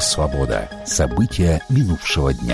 «Свобода». События минувшего дня.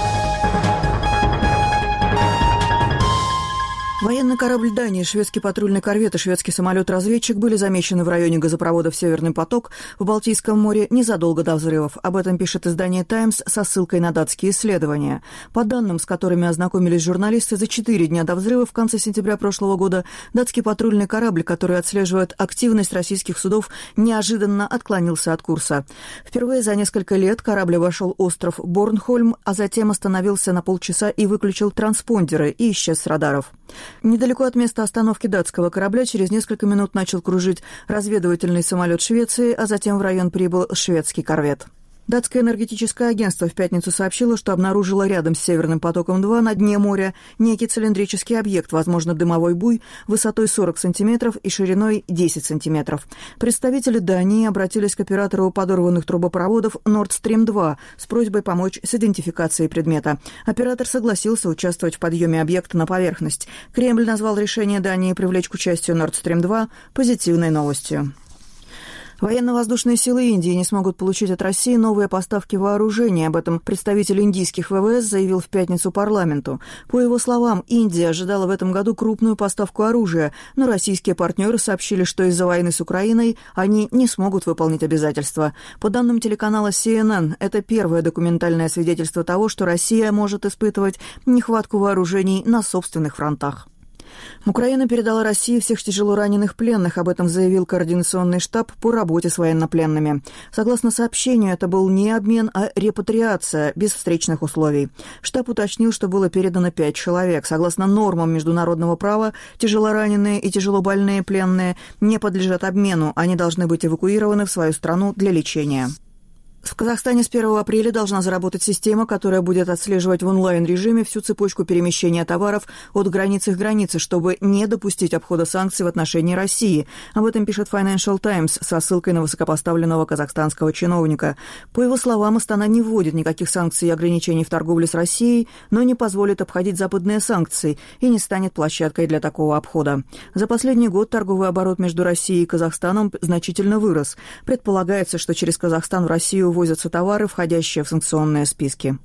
Военный корабль Дании, шведский патрульный корвет и шведский самолет-разведчик были замечены в районе газопроводов «Северный поток» в Балтийском море незадолго до взрывов. Об этом пишет издание «Таймс» со ссылкой на датские исследования. По данным, с которыми ознакомились журналисты, за 4 дня до взрыва в конце сентября прошлого года датский патрульный корабль, который отслеживает активность российских судов, неожиданно отклонился от курса. Впервые за несколько лет корабль обошел остров Борнхольм, а затем остановился на полчаса и выключил транспондеры и исчез с радаров. Недалеко от места остановки датского корабля через несколько минут начал кружить разведывательный самолет Швеции, а затем в район прибыл шведский корвет. Датское энергетическое агентство в пятницу сообщило, что обнаружило рядом с «Северным потоком-2» на дне моря некий цилиндрический объект, возможно, дымовой буй, высотой 40 сантиметров и шириной 10 сантиметров. Представители Дании обратились к оператору подорванных трубопроводов Nord Stream 2 с просьбой помочь с идентификацией предмета. Оператор согласился участвовать в подъеме объекта на поверхность. Кремль назвал решение Дании привлечь к участию Nord Stream 2 позитивной новостью. Военно-воздушные силы Индии не смогут получить от России новые поставки вооружения. Об этом представитель индийских ВВС заявил в пятницу парламенту. По его словам, Индия ожидала в этом году крупную поставку оружия, но российские партнеры сообщили, что из-за войны с Украиной они не смогут выполнить обязательства. По данным телеканала CNN, это первое документальное свидетельство того, что Россия может испытывать нехватку вооружений на собственных фронтах. Украина передала России всех тяжело раненых пленных, об этом заявил Координационный штаб по работе с военнопленными. Согласно сообщению, это был не обмен, а репатриация, без встречных условий. Штаб уточнил, что было передано 5 человек. Согласно нормам международного права, тяжелораненые и тяжелобольные пленные не подлежат обмену, они должны быть эвакуированы в свою страну для лечения. В Казахстане с 1 апреля должна заработать система, которая будет отслеживать в онлайн-режиме всю цепочку перемещения товаров от границы к границе, чтобы не допустить обхода санкций в отношении России. Об этом пишет Financial Times со ссылкой на высокопоставленного казахстанского чиновника. По его словам, Астана не вводит никаких санкций и ограничений в торговле с Россией, но не позволит обходить западные санкции и не станет площадкой для такого обхода. За последний год торговый оборот между Россией и Казахстаном значительно вырос. Предполагается, что через Казахстан в Россию возятся товары, входящие в санкционные списки.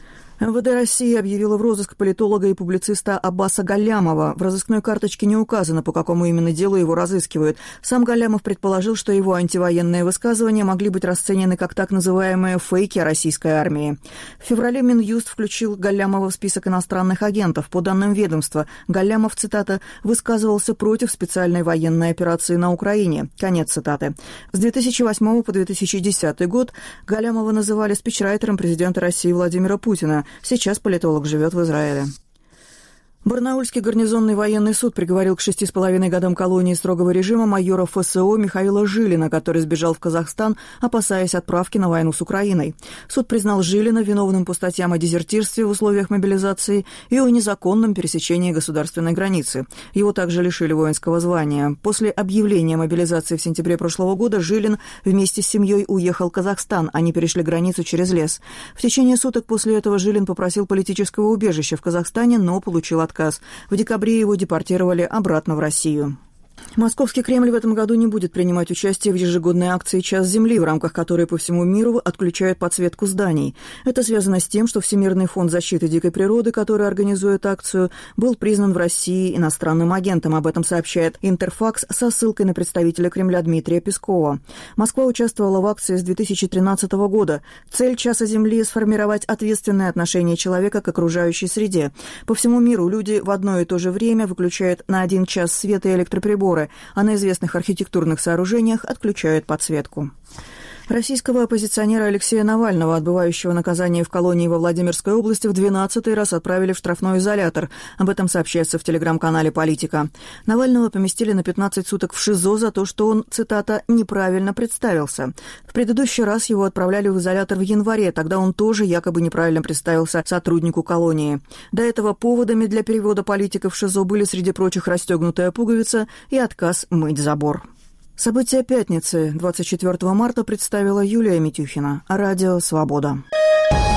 МВД России объявила в розыск политолога и публициста Аббаса Галлямова. В розыскной карточке не указано, по какому именно делу его разыскивают. Сам Галлямов предположил, что его антивоенные высказывания могли быть расценены как так называемые фейки о российской армии. В феврале Минюст включил Галлямова в список иностранных агентов. По данным ведомства, Галлямов, цитата, «высказывался против специальной военной операции на Украине». Конец цитаты. С 2008 по 2010 год Галлямова называли спичрайтером президента России Владимира Путина. Сейчас политолог живет в Израиле. Барнаульский гарнизонный военный суд приговорил к 6,5 годам колонии строгого режима майора ФСО Михаила Жилина, который сбежал в Казахстан, опасаясь отправки на войну с Украиной. Суд признал Жилина виновным по статьям о дезертирстве в условиях мобилизации и о незаконном пересечении государственной границы. Его также лишили воинского звания. После объявления мобилизации в сентябре прошлого года Жилин вместе с семьей уехал в Казахстан. Они перешли границу через лес. В течение суток после этого Жилин попросил политического убежища в Казахстане, но получил отказ. В декабре его депортировали обратно в Россию. Московский Кремль в этом году не будет принимать участие в ежегодной акции «Час Земли», в рамках которой по всему миру отключают подсветку зданий. Это связано с тем, что Всемирный фонд защиты дикой природы, который организует акцию, был признан в России иностранным агентом. Об этом сообщает Интерфакс со ссылкой на представителя Кремля Дмитрия Пескова. Москва участвовала в акции с 2013 года. Цель «Часа Земли» — сформировать ответственное отношение человека к окружающей среде. По всему миру люди в одно и то же время выключают на 1 час свет и электроприборы, а на известных архитектурных сооружениях отключают подсветку. Российского оппозиционера Алексея Навального, отбывающего наказание в колонии во Владимирской области, в 12-й раз отправили в штрафной изолятор. Об этом сообщается в телеграм-канале «Политика». Навального поместили на 15 суток в ШИЗО за то, что он, цитата, «неправильно представился». В предыдущий раз его отправляли в изолятор в январе, тогда он тоже якобы неправильно представился сотруднику колонии. До этого поводами для перевода политика в ШИЗО были, среди прочих, расстегнутая пуговица и отказ мыть забор. События пятницы, 24 марта, представила Юлия Митюхина. Радио «Свобода».